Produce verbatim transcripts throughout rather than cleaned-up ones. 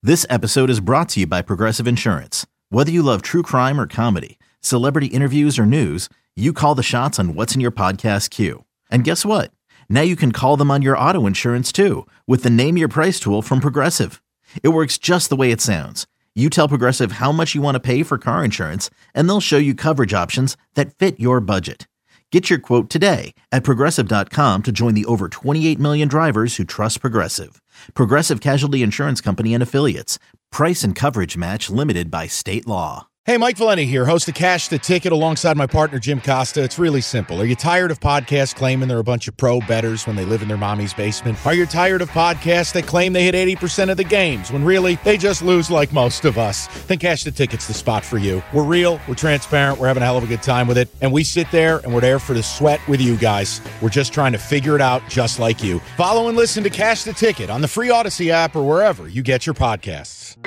This episode is brought to you by Progressive Insurance. Whether you love true crime or comedy, celebrity interviews or news, you call the shots on what's in your podcast queue. And guess what? Now you can call them on your auto insurance too with the Name Your Price tool from Progressive. It works just the way it sounds. You tell Progressive how much you want to pay for car insurance, and they'll show you coverage options that fit your budget. Get your quote today at Progressive dot com to join the over twenty-eight million drivers who trust Progressive. Progressive Casualty Insurance Company and Affiliates. Price and coverage match limited by state law. Hey, Mike Valenti here, host of Cash the Ticket alongside my partner Jim Costa. It's really simple. Are you tired of podcasts claiming they're a bunch of pro bettors when they live in their mommy's basement? Are you tired of podcasts that claim they hit eighty percent of the games when really they just lose like most of us? Then Cash the Ticket's the spot for you. We're real, we're transparent, we're having a hell of a good time with it, and we sit there and we're there for the sweat with you guys. We're just trying to figure it out just like you. Follow and listen to Cash the Ticket on the free Odyssey app or wherever you get your podcasts.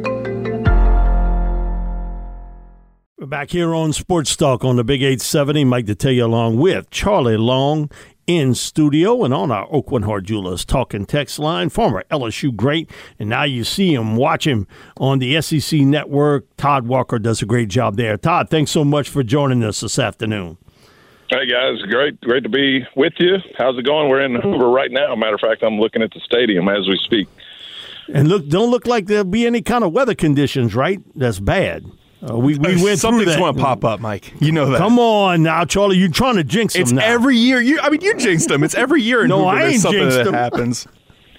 We're back here on Sports Talk on the Big eight seventy. Mike Detillier along with Charlie Long in studio and on our Oakland Hart Jewelers talking text line, former L S U great, and now you see him, watch him on the S E C Network. Todd Walker does a great job there. Todd, thanks so much for joining us this afternoon. Hey, guys. Great great to be with you. How's it going? We're in Hoover right now. Matter of fact, I'm looking at the stadium as we speak. And look, don't look like there'll be any kind of weather conditions, right? That's bad. Uh, we we went Something's through that. going to pop up, Mike. You know that. Come on now, Charlie. You're trying to jinx them It's now. every year. You, I mean, you jinxed them. It's every year in No, Hoover I there's ain't something jinxed that them. happens.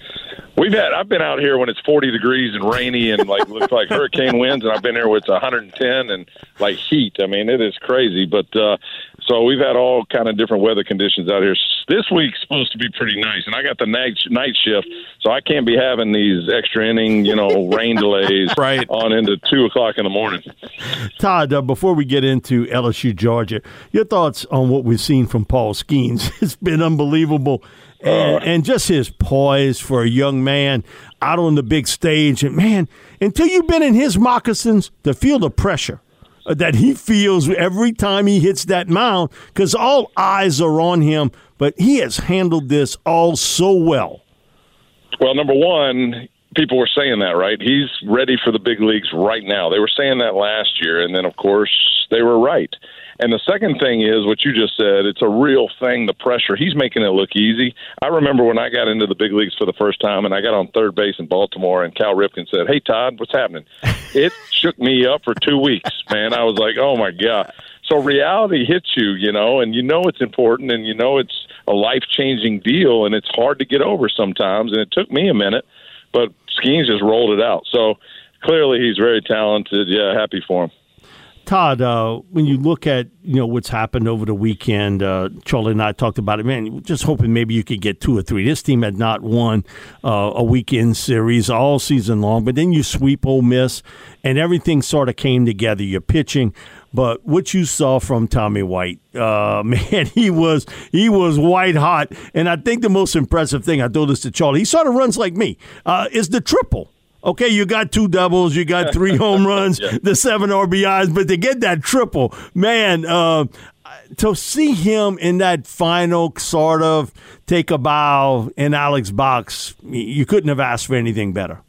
We've had. I've been out here when it's forty degrees and rainy and like looks like hurricane winds, and I've been here when it's one hundred ten and like heat. I mean, it is crazy. But uh, so we've had all kind of different weather conditions out here. This week's supposed to be pretty nice, and I got the night night shift, so I can't be having these extra inning, you know, rain delays right on into two o'clock in the morning. Todd, uh, before we get into L S U Georgia, your thoughts on what we've seen from Paul Skeens? It's been unbelievable. And, uh, and just his poise for a young man out on the big stage. And, man, until you've been in his moccasins to feel the pressure that he feels every time he hits that mound, because all eyes are on him, but he has handled this all so well. Well, number one, people were saying that, right? He's ready for the big leagues right now. They were saying that last year, and then, of course, they were right. And the second thing is what you just said. It's a real thing, the pressure. He's making it look easy. I remember when I got into the big leagues for the first time and I got on third base in Baltimore and Cal Ripken said, "Hey, Todd, what's happening?" It shook me up for two weeks, man. I was like, oh, my God. So reality hits you, you know, and you know it's important and you know it's a life-changing deal, and it's hard to get over sometimes. And it took me a minute, but Skeens just rolled it out. So clearly he's very talented. Yeah, happy for him. Todd, uh, when you look at, you know, what's happened over the weekend, uh, Charlie and I talked about it, man, just hoping maybe you could get two or three. This team had not won uh, a weekend series all season long, but then you sweep Ole Miss, and everything sort of came together. You're pitching, but what you saw from Tommy White, uh, man, he was he was white hot, and I think the most impressive thing, I told this to Charlie, he sort of runs like me, uh, is the triple. Okay, you got two doubles, you got three home runs, yeah. the seven R B Is, but to get that triple, man, uh, to see him in that final sort of take a bow in Alex box, you couldn't have asked for anything better.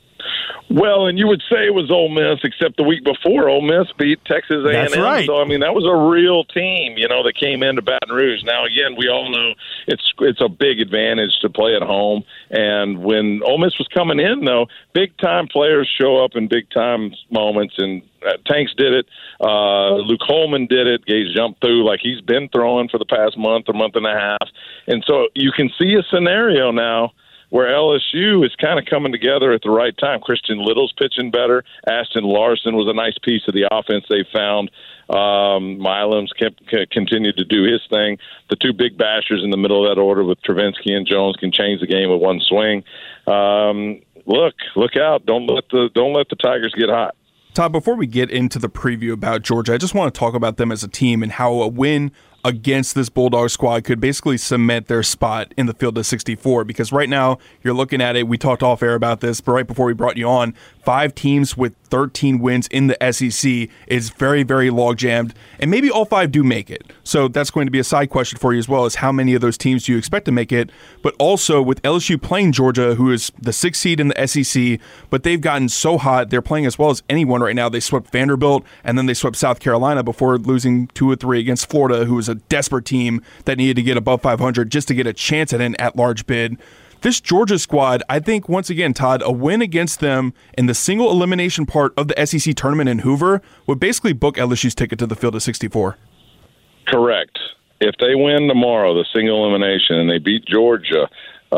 Well, and you would say it was Ole Miss, except the week before Ole Miss beat Texas A and M. That's right. So, I mean, that was a real team, you know, that came into Baton Rouge. Now, again, we all know it's it's a big advantage to play at home. And when Ole Miss was coming in, though, big-time players show up in big-time moments, and uh, Tanks did it. Uh, Luke Holman did it. Gage jumped through like he's been throwing for the past month or month and a half. And so you can see a scenario now where L S U is kind of coming together at the right time. Christian Little's pitching better. Ashton Larson was a nice piece of the offense they found. Um, Milam's kept, continued to do his thing. The two big bashers in the middle of that order with Travinsky and Jones can change the game with one swing. Um, look, look out! Don't let the don't let the Tigers get hot. Todd, before we get into the preview about Georgia, I just want to talk about them as a team and how a win against this Bulldog squad could basically cement their spot in the field of sixty-four, because right now you're looking at it, we talked off air about this, but right before we brought you on, five teams with thirteen wins in the S E C is very, very log-jammed, and maybe all five do make it. So that's going to be a side question for you as well, as how many of those teams do you expect to make it? But also with L S U playing Georgia, who is the sixth seed in the S E C, but they've gotten so hot, they're playing as well as anyone right now. They swept Vanderbilt, and then they swept South Carolina before losing two or three against Florida, who was a desperate team that needed to get above five hundred just to get a chance at an at-large bid. This Georgia squad, I think, once again, Todd, a win against them in the single elimination part of the S E C tournament in Hoover would basically book L S U's ticket to the Field of sixty-four. Correct. If they win tomorrow, the single elimination, and they beat Georgia,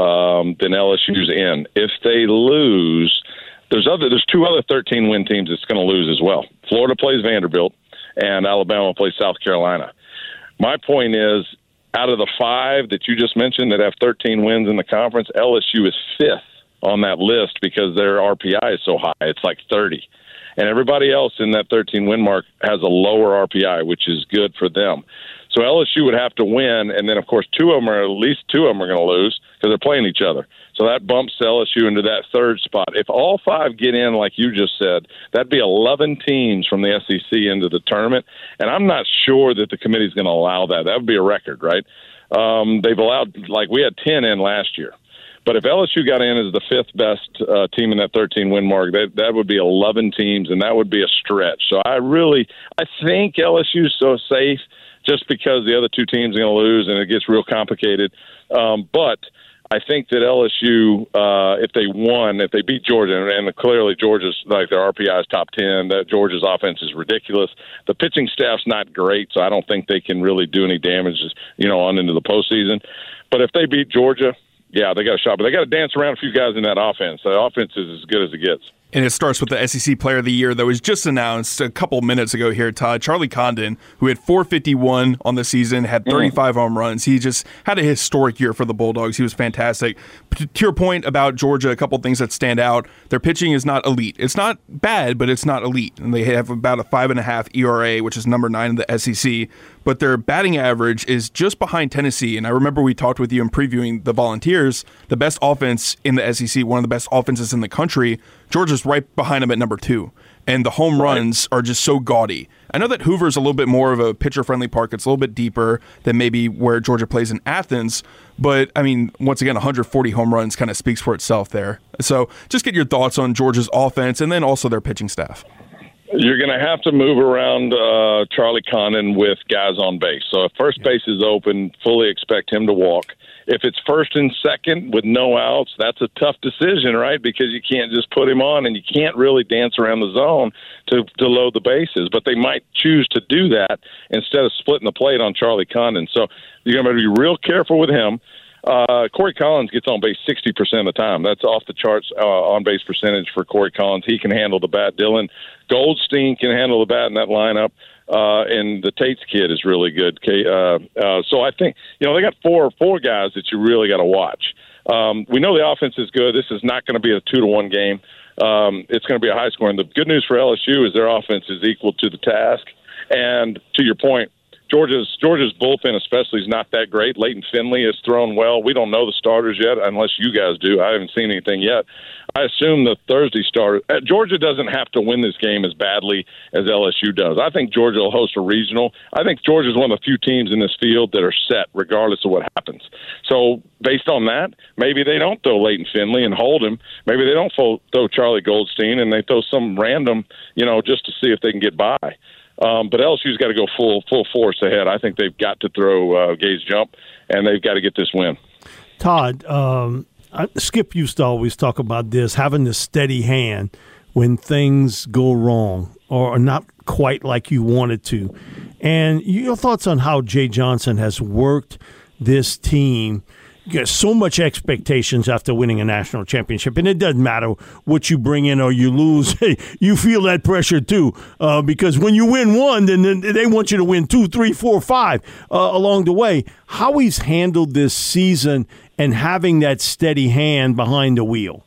um, then L S U's in. If they lose, there's other there's two other thirteen-win teams that's going to lose as well. Florida plays Vanderbilt, and Alabama plays South Carolina. My point is, out of the five that you just mentioned that have thirteen wins in the conference, L S U is fifth on that list because their R P I is so high. It's like thirty. And everybody else in that thirteen-win mark has a lower R P I, which is good for them. So L S U would have to win, and then, of course, two of them are, at least two of them are going to lose because they're playing each other. So that bumps L S U into that third spot. If all five get in, like you just said, that'd be eleven teams from the S E C into the tournament, and I'm not sure that the committee's going to allow that. That would be a record, right? Um, they've allowed, like we had ten in last year. But if L S U got in as the fifth best uh, team in that thirteen-win mark, that that would be eleven teams, and that would be a stretch. So I really, I think L S U's so safe just because the other two teams are going to lose, and it gets real complicated. Um, but I think that L S U, uh, if they won, if they beat Georgia, and, and clearly Georgia's, like their R P I is top ten, that Georgia's offense is ridiculous. The pitching staff's not great, so I don't think they can really do any damage, you know, on into the postseason. But if they beat Georgia, yeah, they got a shot. But they got to dance around a few guys in that offense. The offense is as good as it gets. And it starts with the S E C Player of the Year that was just announced a couple minutes ago here, Todd. Charlie Condon, who had four fifty-one on the season, had thirty-five mm. home runs. He just had a historic year for the Bulldogs. He was fantastic. To your point about Georgia, a couple things that stand out. Their pitching is not elite. It's not bad, but it's not elite. And they have about a five and a half E R A, which is number nine in the S E C. But their batting average is just behind Tennessee. And I remember we talked with you in previewing the Volunteers, the best offense in the S E C, one of the best offenses in the country. Georgia's right behind them at number two. And the home right. runs are just so gaudy. I know that Hoover's a little bit more of a pitcher-friendly park. It's a little bit deeper than maybe where Georgia plays in Athens. But, I mean, once again, one hundred forty home runs kind of speaks for itself there. So just get your thoughts on Georgia's offense and then also their pitching staff. You're going to have to move around uh, Charlie Condon with guys on base. So if first base is open, fully expect him to walk. If it's first and second with no outs, that's a tough decision, right? Because you can't just put him on, and you can't really dance around the zone to, to load the bases. But they might choose to do that instead of splitting the plate on Charlie Condon. So you're going to be real careful with him. Uh, Corey Collins gets on base sixty percent of the time. That's off the charts uh, on-base percentage for Corey Collins. He can handle the bat. Dylan Goldstein can handle the bat in that lineup. Uh, and the Tate's kid is really good. Uh, uh, so I think, you know, they got four four guys that you really got to watch. Um, we know the offense is good. This is not going to be a two to one game. Um, it's going to be a high score. And the good news for L S U is their offense is equal to the task. And to your point, Georgia's Georgia's bullpen especially is not that great. Leighton Finley has thrown well. We don't know the starters yet, unless you guys do. I haven't seen anything yet. I assume the Thursday starter. Uh, Georgia doesn't have to win this game as badly as L S U does. I think Georgia will host a regional. I think Georgia's one of the few teams in this field that are set regardless of what happens. So based on that, maybe they don't throw Leighton Finley and hold him. Maybe they don't throw, throw Charlie Goldstein and they throw some random, you know, just to see if they can get by. Um, but L S U's got to go full full force ahead. I think they've got to throw uh, Gaze Jump, and they've got to get this win. Todd, um, Skip used to always talk about this, having the steady hand when things go wrong or are not quite like you wanted to. And your thoughts on how Jay Johnson has worked this team. You got so much expectations after winning a national championship, and it doesn't matter what you bring in or you lose. You feel that pressure too, uh, because when you win one, then, then they want you to win two, three, four, five uh, along the way. How he's handled this season and having that steady hand behind the wheel.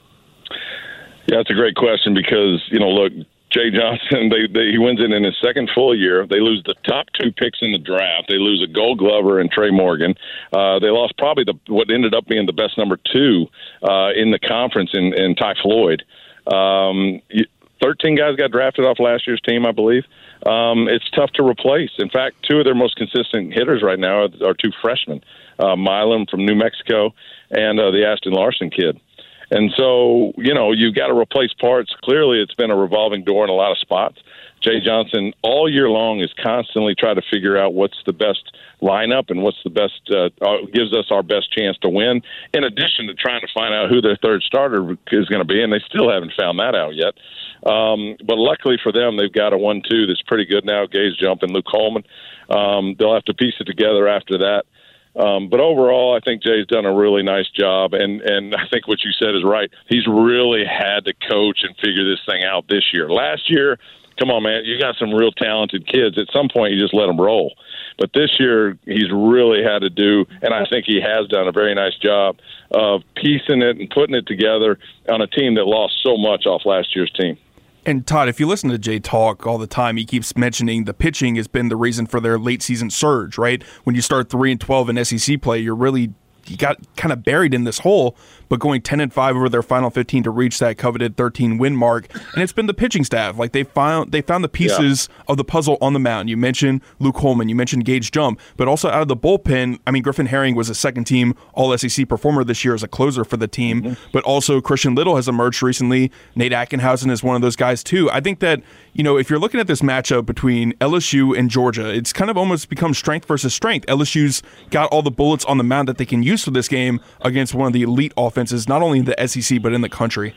Yeah, that's a great question because, you know, look, Jay Johnson, they, they, he wins it in his second full year. They lose the top two picks in the draft. They lose a Gold Glover and Trey Morgan. Uh, they lost probably the what ended up being the best number two uh, in the conference in, in Ty Floyd. Um, thirteen guys got drafted off last year's team, I believe. Um, it's tough to replace. In fact, two of their most consistent hitters right now are, are two freshmen, uh, Milam from New Mexico and uh, the Ashton Larson kid. And so, you know, you've got to replace parts. Clearly, it's been a revolving door in a lot of spots. Jay Johnson, all year long, is constantly trying to figure out what's the best lineup and what's the best, uh, gives us our best chance to win, in addition to trying to find out who their third starter is going to be, and they still haven't found that out yet. Um, but luckily for them, they've got a one two that's pretty good now, Gaze Jump and Luke Coleman. Um, they'll have to piece it together after that. Um, but overall, I think Jay's done a really nice job, and, and I think what you said is right. He's really had to coach and figure this thing out this year. Last year, come on, man, you got some real talented kids. At some point, you just let them roll. But this year, he's really had to do, and I think he has done a very nice job of piecing it and putting it together on a team that lost so much off last year's team. And Todd, if you listen to Jay talk all the time, he keeps mentioning the pitching has been the reason for their late season surge, right? When you start three and twelve in S E C play, you're really you got kind of buried in this hole, but going ten and five over their final fifteen to reach that coveted thirteen win mark. And it's been the pitching staff. Like they found they found the pieces yeah. of the puzzle on the mound. You mentioned Luke Coleman, you mentioned Gage Jump, but also out of the bullpen, I mean, Griffin Herring was a second team All S E C performer this year as a closer for the team, mm-hmm. but also Christian Little has emerged recently. Nate Atkinhausen is one of those guys too. I think that, you know, if you're looking at this matchup between L S U and Georgia, it's kind of almost become strength versus strength. L S U's got all the bullets on the mound that they can use for this game against one of the elite offenses, not only in the S E C, but in the country.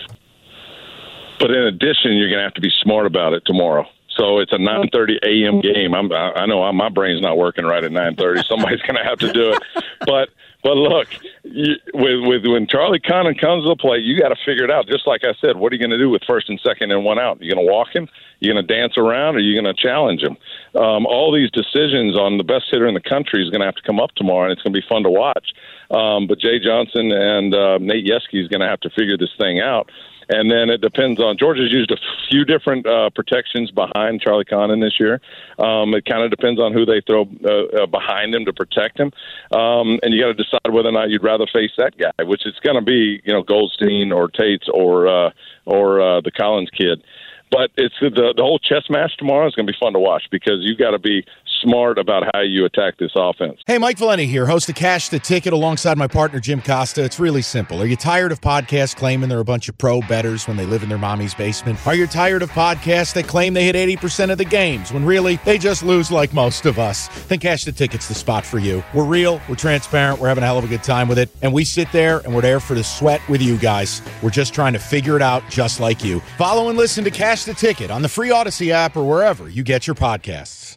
But in addition, you're going to have to be smart about it tomorrow. So it's a nine thirty a.m. game. I'm, I know my brain's not working right at nine thirty. Somebody's going to have to do it. But but look, you, with, with when Charlie Condon comes to the plate, you got to figure it out. Just like I said, what are you going to do with first and second and one out? You going to walk him? You going to dance around, or are you going to challenge him? Um, all these decisions on the best hitter in the country is going to have to come up tomorrow, and it's going to be fun to watch. Um, but Jay Johnson and uh, Nate Yeskie is going to have to figure this thing out. And then it depends on – Georgia's used a few different uh, protections behind Charlie Condon this year. Um, it kind of depends on who they throw uh, uh, behind him to protect him. Um, and you got to decide whether or not you'd rather face that guy, which it's going to be, you know, Goldstein or Tates or uh, or uh, the Collins kid. But it's the the whole chess match tomorrow is going to be fun to watch because you got to be smart about how you attack this offense. Hey, Mike Valenti here, host of Cash the Ticket alongside my partner Jim Costa. It's really simple. Are you tired of podcasts claiming they're a bunch of pro bettors when they live in their mommy's basement? Are you tired of podcasts that claim they hit eighty percent of the games when really they just lose like most of us? Then Cash the Ticket's the spot for you. We're real, we're transparent, we're having a hell of a good time with it, and we sit there and we're there for the sweat with you guys. We're just trying to figure it out just like you. Follow and listen to Cash the Ticket on the free Odyssey app or wherever you get your podcasts.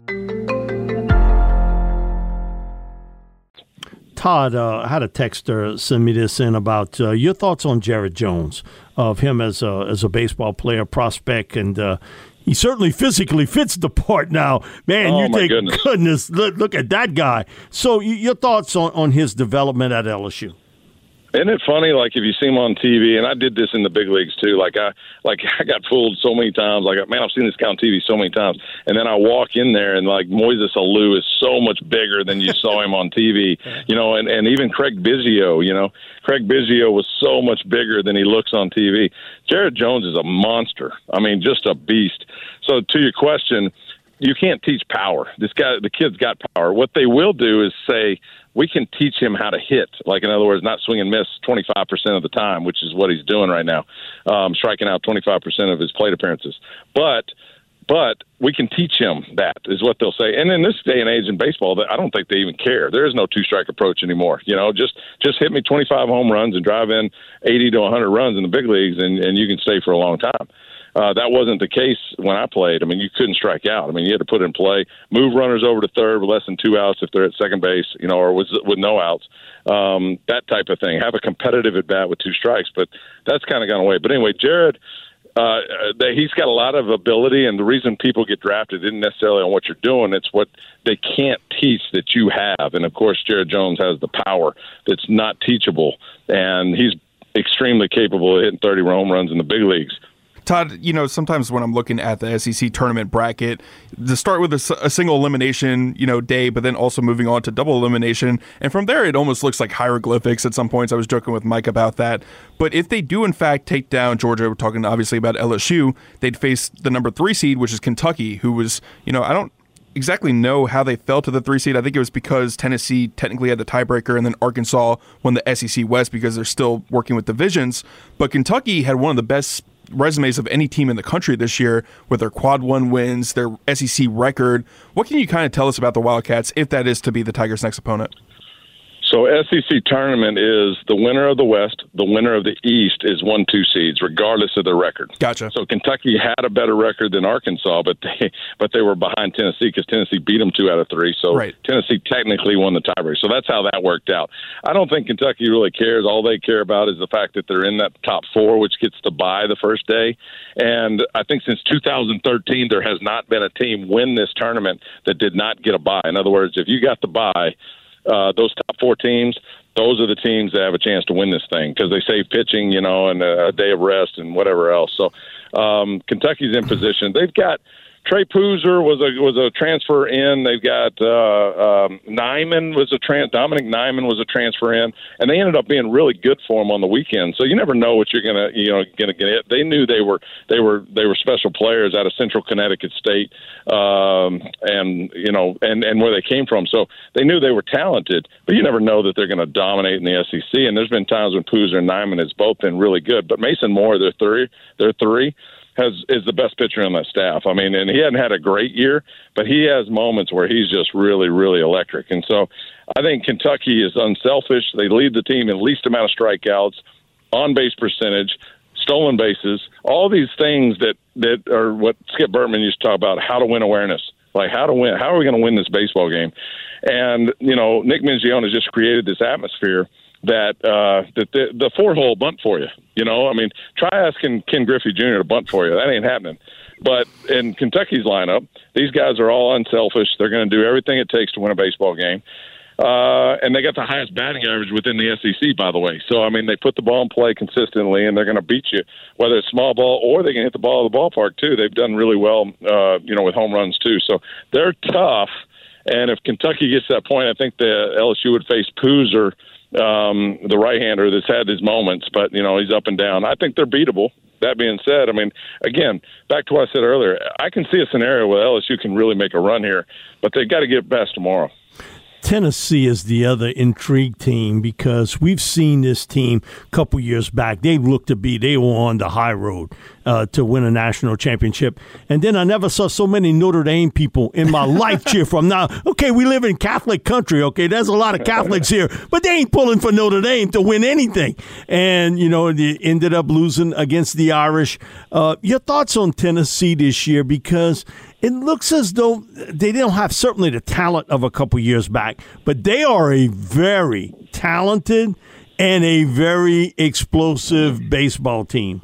Todd, uh, I had a texter send me this in about uh, your thoughts on Jared Jones, of him as a, as a baseball player, prospect, and uh, he certainly physically fits the part now. Man, oh, you my think, goodness, goodness look, look at that guy. So your thoughts on, on his development at L S U? Isn't it funny, like, if you see him on T V, and I did this in the big leagues, too, like, I like I got fooled so many times. Like, man, I've seen this guy on T V so many times. And then I walk in there, and, like, Moises Alou is so much bigger than you saw him on T V. You know, and, and even Craig Biggio, you know. Craig Biggio was so much bigger than he looks on T V. Jared Jones is a monster. I mean, just a beast. So, to your question, you can't teach power. This guy, the kid's got power. What they will do is say, we can teach him how to hit. Like, in other words, not swing and miss twenty-five percent of the time, which is what he's doing right now, um, striking out twenty-five percent of his plate appearances. But but we can teach him that, is what they'll say. And in this day and age in baseball, I don't think they even care. There is no two-strike approach anymore. You know, just just hit me twenty-five home runs and drive in eighty to one hundred runs in the big leagues, and, and you can stay for a long time. Uh, that wasn't the case when I played. I mean, you couldn't strike out. I mean, you had to put in play, move runners over to third with less than two outs if they're at second base, you know, or with, with no outs, um, that type of thing. Have a competitive at bat with two strikes, but that's kind of gone away. But anyway, Jared, uh, they, he's got a lot of ability, and the reason people get drafted isn't necessarily on what you're doing. It's what they can't teach that you have. And, of course, Jared Jones has the power that's not teachable, and he's extremely capable of hitting thirty home runs in the big leagues. Todd, you know, sometimes when I'm looking at the S E C tournament bracket, to start with a, a single elimination, you know, day, but then also moving on to double elimination, and from there it almost looks like hieroglyphics at some points. I was joking with Mike about that. But if they do, in fact, take down Georgia, we're talking obviously about L S U, they'd face the number three seed, which is Kentucky, who was, you know, I don't exactly know how they fell to the three seed. I think it was because Tennessee technically had the tiebreaker, and then Arkansas won the S E C West because they're still working with divisions. But Kentucky had one of the best resumes of any team in the country this year with their quad one wins, their S E C record. What can you kind of tell us about the Wildcats if that is to be the Tigers' next opponent? So S E C tournament is the winner of the West, the winner of the East is one, two seeds, regardless of their record. Gotcha. So Kentucky had a better record than Arkansas, but they but they were behind Tennessee because Tennessee beat them two out of three. So right. Tennessee technically won the tiebreaker. So that's how that worked out. I don't think Kentucky really cares. All they care about is the fact that they're in that top four, which gets to bye the first day. And I think since two thousand thirteen, there has not been a team win this tournament that did not get a bye. In other words, if you got the bye, Uh, those top four teams, those are the teams that have a chance to win this thing because they save pitching, you know, and a, a day of rest and whatever else. So um, Kentucky's in position. They've got Trey Poozer was a was a transfer in. They've got uh, um, Nyman was a trans. Dominic Nyman was a transfer in, and they ended up being really good for them on the weekend. So you never know what you're gonna you know gonna get. They knew they were they were they were special players out of Central Connecticut State, um, and you know and and where they came from. So they knew they were talented, but you never know that they're going to dominate in the S E C. And there's been times when Poozer and Nyman has both been really good, but Mason Moore, they're three, they're three. Has is the best pitcher on that staff. I mean, and he hadn't had a great year, but he has moments where he's just really, really electric. And so I think Kentucky is unselfish. They lead the team in least amount of strikeouts, on-base percentage, stolen bases, all these things that, that are what Skip Bertman used to talk about, how to win awareness. Like how to win, how are we going to win this baseball game? And, you know, Nick Mingione has just created this atmosphere that uh, that the, the four-hole bunt for you. You know, I mean, try asking Ken Griffey Junior to bunt for you. That ain't happening. But in Kentucky's lineup, these guys are all unselfish. They're going to do everything it takes to win a baseball game. Uh, and they got the highest batting average within the S E C, by the way. So, I mean, they put the ball in play consistently, and they're going to beat you, whether it's small ball or they can hit the ball at the ballpark, too. They've done really well, uh, you know, with home runs, too. So they're tough. And if Kentucky gets to that point, I think the L S U would face Poozer, um, the right-hander that's had his moments, but, you know, he's up and down. I think they're beatable. That being said, I mean, again, back to what I said earlier, I can see a scenario where L S U can really make a run here, but they've got to get past tomorrow. Tennessee is the other intrigue team because we've seen this team a couple years back. They looked to be, they were on the high road uh, to win a national championship. And then I never saw so many Notre Dame people in my life cheer from now. Okay, we live in Catholic country. Okay, there's a lot of Catholics here, but they ain't pulling for Notre Dame to win anything. And, you know, they ended up losing against the Irish. Uh, your thoughts on Tennessee this year? Because it looks as though they don't have certainly the talent of a couple years back, but they are a very talented and a very explosive baseball team.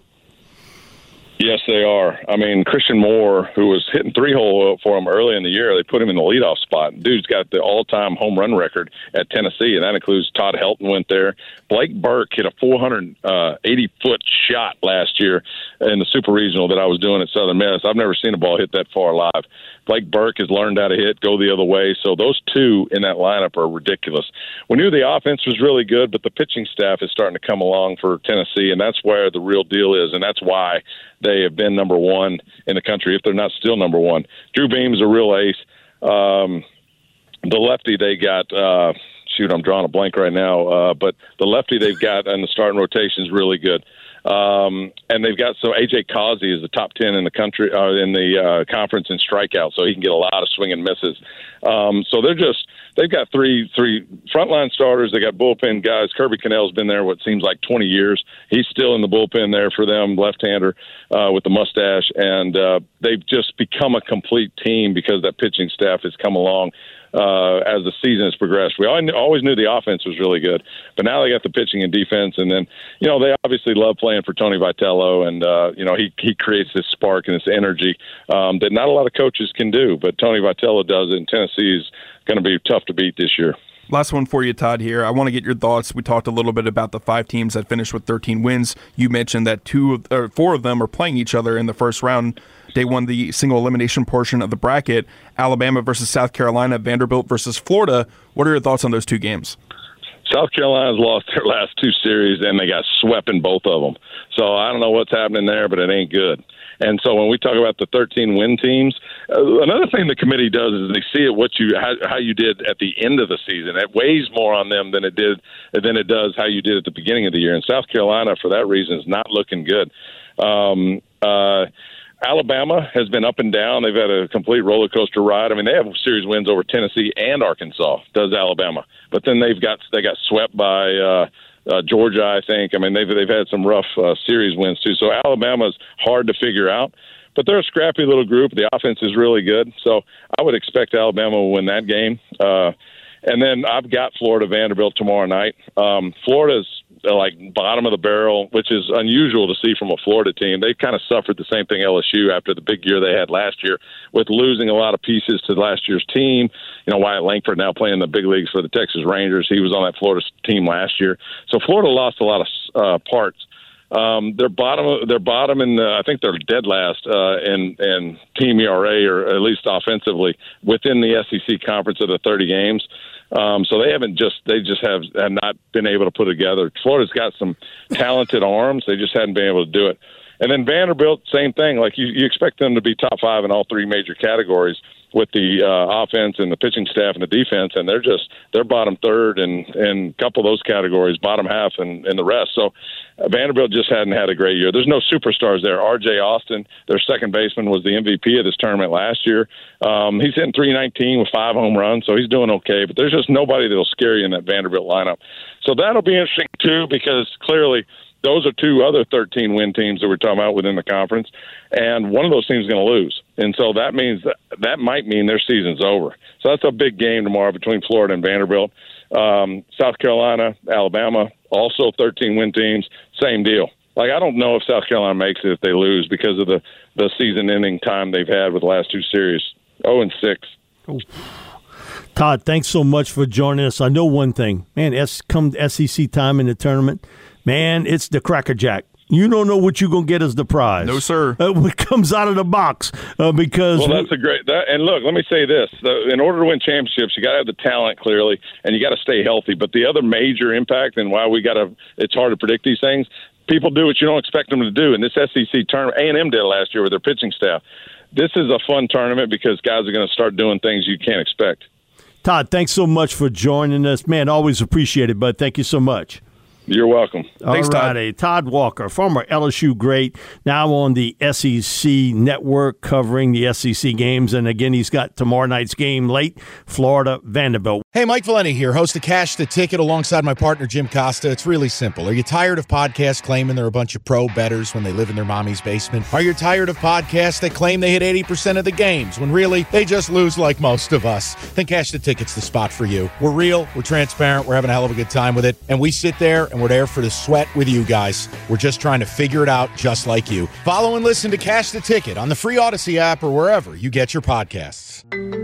Yes, they are. I mean, Christian Moore, who was hitting three-hole for them early in the year, they put him in the leadoff spot. Dude's got the all-time home run record at Tennessee, and that includes Todd Helton went there. Blake Burke hit a four hundred eighty foot shot last year in the Super Regional that I was doing at Southern Miss. I've never seen a ball hit that far live. Blake Burke has learned how to hit, go the other way. So those two in that lineup are ridiculous. We knew the offense was really good, but the pitching staff is starting to come along for Tennessee, and that's where the real deal is, and that's why they have been number one in the country, if they're not still number one. Drew Beam's a real ace. Um, the lefty they got, uh, shoot, I'm drawing a blank right now, uh, but the lefty they've got in the starting rotation is really good. Um, and they've got so A J Causey is the top ten in the country, uh, in the uh, conference in strikeouts, so he can get a lot of swing and misses. Um, so they're just they've got three three frontline starters. They got bullpen guys. Kirby Cannell's been there what seems like twenty years. He's still in the bullpen there for them, left-hander uh, with the mustache, and uh, they've just become a complete team because that pitching staff has come along. Uh, as the season has progressed, we always knew the offense was really good, but now they got the pitching and defense, and then you know they obviously love playing for Tony Vitello, and uh, you know he he creates this spark and this energy um, that not a lot of coaches can do, but Tony Vitello does it. And Tennessee is going to be tough to beat this year. Last one for you, Todd, here. I want to get your thoughts. We talked a little bit about the five teams that finished with thirteen wins. You mentioned that two, of, or four of them are playing each other in the first round. They won the single elimination portion of the bracket. Alabama versus South Carolina, Vanderbilt versus Florida. What are your thoughts on those two games? South Carolina's lost their last two series, and they got swept in both of them. So I don't know what's happening there, but it ain't good. And so when we talk about the thirteen win teams, uh, another thing the committee does is they see it what you how, how you did at the end of the season. It weighs more on them than it did than it does how you did at the beginning of the year. And South Carolina, for that reason, is not looking good. Um, uh, Alabama has been up and down. They've had a complete roller coaster ride. I mean, they have series wins over Tennessee and Arkansas. Does Alabama? But then they've got they got swept by uh, uh, Georgia, I think. I mean, they've they've had some rough uh, series wins too. So Alabama's hard to figure out. But they're a scrappy little group. The offense is really good. So I would expect Alabama will win that game. Uh, and then I've got Florida Vanderbilt tomorrow night. Um, Florida's like bottom of the barrel, which is unusual to see from a Florida team. They kind of suffered the same thing L S U after the big year they had last year with losing a lot of pieces to last year's team. You know, Wyatt Langford now playing the big leagues for the Texas Rangers. He was on that Florida team last year. So Florida lost a lot of uh, parts. Um, they're bottom. They're bottom in. The, I think they're dead last uh, in in team E R A, or at least offensively, within the S E C conference of the thirty games. Um, so they haven't just. They just have, have not been able to put it together. Florida's got some talented arms. They just hadn't been able to do it. And then Vanderbilt, same thing. Like you, you expect them to be top five in all three major categories with the uh, offense and the pitching staff and the defense, and they're just they're bottom third in in a couple of those categories, bottom half in, in the rest. So uh, Vanderbilt just hadn't had a great year. There's no superstars there. R J Austin, their second baseman, was the M V P of this tournament last year. Um, he's hitting three nineteen with five home runs, so he's doing okay. But there's just nobody that'll scare you in that Vanderbilt lineup. So that'll be interesting too, because clearly those are two other thirteen win teams that we're talking about within the conference, and one of those teams is going to lose. And so that means that, that might mean their season's over. So that's a big game tomorrow between Florida and Vanderbilt. Um, South Carolina, Alabama, also thirteen win teams, same deal. Like, I don't know if South Carolina makes it if they lose because of the, the season-ending time they've had with the last two series. oh and six. Oh. Todd, thanks so much for joining us. I know one thing. Man, S, come S E C time in the tournament, man, it's the Cracker Jack. You don't know what you're going to get as the prize. No, sir. Uh, what comes out of the box uh, because... Well, that's a great... That, and look, let me say this. The, in order to win championships, you got to have the talent, clearly, and you got to stay healthy. But the other major impact and why we got to... It's hard to predict these things. People do what you don't expect them to do. And this S E C tournament, A and M did it last year with their pitching staff. This is a fun tournament because guys are going to start doing things you can't expect. Todd, thanks so much for joining us. Man, always appreciate it, bud. Thank you so much. You're welcome. Thanks, Todd. Todd. Todd Walker, former L S U great, now on the S E C network covering the S E C games. And again, he's got tomorrow night's game late, Florida Vanderbilt. Hey, Mike Valenti here, host of Cash the Ticket alongside my partner, Jim Costa. It's really simple. Are you tired of podcasts claiming they're a bunch of pro bettors when they live in their mommy's basement? Are you tired of podcasts that claim they hit eighty percent of the games when really they just lose like most of us? Then Cash the Ticket's the spot for you. We're real, we're transparent, we're having a hell of a good time with it, and we sit there and we're there for the sweat with you guys. We're just trying to figure it out just like you. Follow and listen to Cash the Ticket on the free Odyssey app or wherever you get your podcasts.